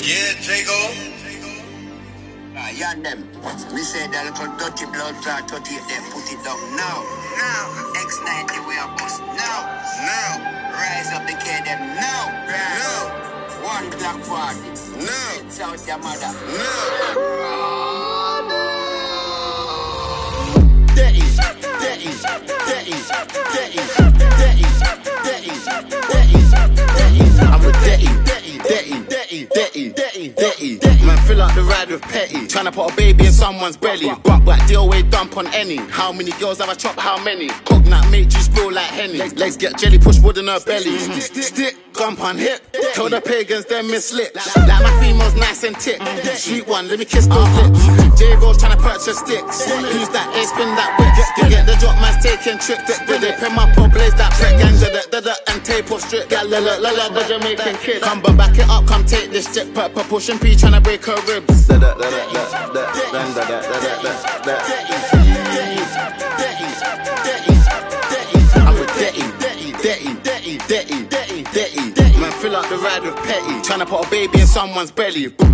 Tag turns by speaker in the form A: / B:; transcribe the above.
A: Yeah, Jago.
B: Yeah, them. We say that little dirty blood clot, 38 there, put it down now. Now. X90 we are bust now.
A: Now.
B: Rise up the K them now.
A: Now.
B: One Glock 40.
A: Now.
B: It's out your mother.
C: I'm with Detty. Man, fill out the ride with Petty. Tryna put a baby in someone's belly. But deal way dump on any. How many girls have I chopped? How many? Coconut make juice blow like Henny. Legs get jelly, push wood in her belly. Stick, gump on hip. Tell the pagans they're mislit. Like my females nice and tick. Sweet one, let me kiss those lips. Jago's tryna purchase sticks. Who's that? They spin that whip. You get the drop, man's taking trips. Did they pin my pop, blaze that prick gang, and tape off strip. Got la the Jamaican kid. Come back it up, come take this stick. Pushing P tryna break her ribs. I'm with Detty. Man, fill out the ride with Petty. Tryna put a baby in someone's belly.